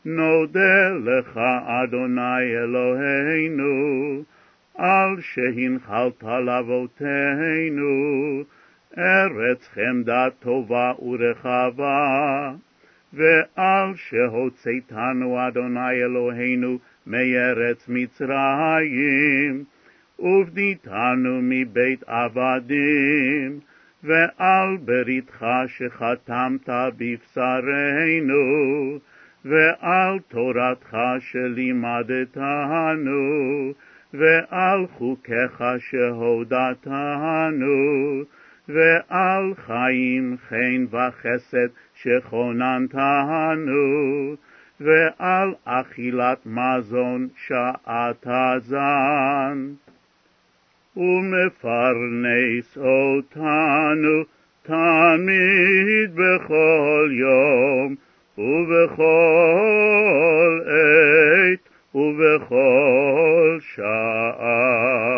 נודה לך אדוני אלוהינו, על שהנחלת לאבותינו, ארץ חמדה טובה ורחבה, ועל שהוצאתנו אדוני אלוהינו מארץ מצרים, ובניתנו מבית עבדים, ועל בריתך שחתמת בבשרנו, ועל תורתך שלימדתנו, ועל חוקיך שהודעתנו, ועל חיים חן וחסד שכוננתנו, ועל אכילת מזון שעת הזן, ומפרנס אותנו תמיד בכל יום, ובכל עת ובכל שעה.